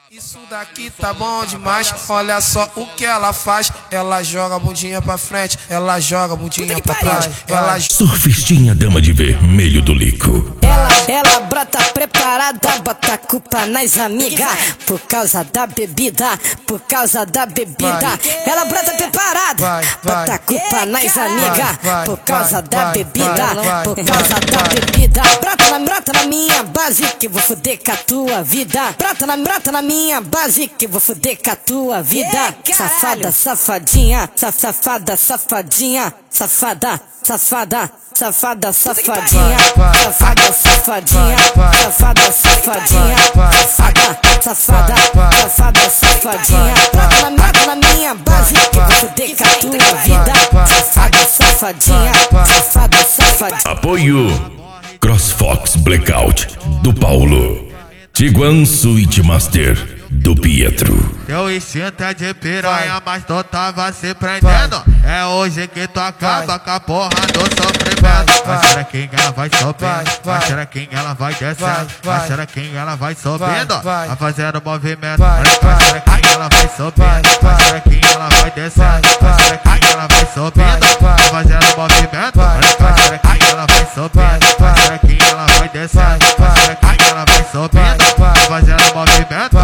Isso daqui tá bom demais, olha só o que ela faz. Ela joga a bundinha pra frente, ela joga a bundinha pra trás. Ela... Surfistinha dama de vermelho do Lico. Ela brota preparada, bota a culpa nas amigas. Por causa da bebida, por causa da bebida. Ela brota preparada, bota a culpa nas amigas. Por causa da bebida, por causa da bebida. Brota na minha base que eu vou foder com a tua vida. Brota na minha base que eu vou foder com a tua vida. Safada, safadinha, safada, safadinha, safada, safada. Safada, safadinha, safada, safadinha, safada, safadinha, safada, safada, safadinha. Brota na minha base que eu vou foder com a tua vida. Safada, safadinha, safada, safadinha. Apoio CrossFox Blackout do Paulo. Tiguan Suite Master do Pietro. Teu instinto é de piranha, mas tu tava se prendendo. É hoje que tu acaba com a porra do sofrimento. Vai xerequinha, ela vai subindo. Vai xerequinha, ela vai descendo. Vai xerequinha, ela vai subindo. Vai fazendo movimento. Vai xerequinha, ela vai subindo. Vai xerequinha, ela vai descendo. Vai xerequinha, ela vai subindo. Vai fazendo movimento. Vai xerequinha, ela vai subindo. Vai xerequinha, ela vai descendo. Vai xerequinha, ela vai subindo. Vai fazendo movimento.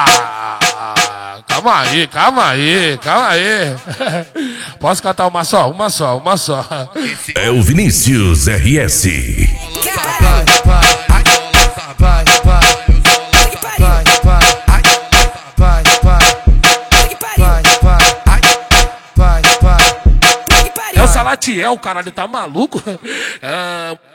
Calma aí. Posso cantar uma só? É o Vinícius RS. É o Salatiel, caralho, tá maluco?